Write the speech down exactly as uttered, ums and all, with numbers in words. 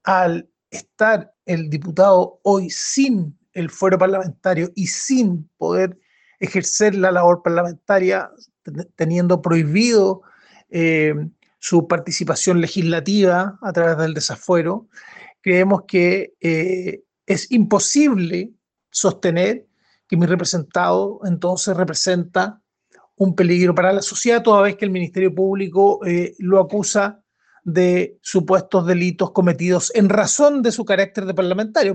al estar el diputado hoy sin el fuero parlamentario y sin poder ejercer la labor parlamentaria, teniendo prohibido eh, su participación legislativa a través del desafuero, creemos que eh, es imposible sostener que mi representado entonces representa un peligro para la sociedad, toda vez que el Ministerio Público eh, lo acusa de supuestos delitos cometidos en razón de su carácter de parlamentario.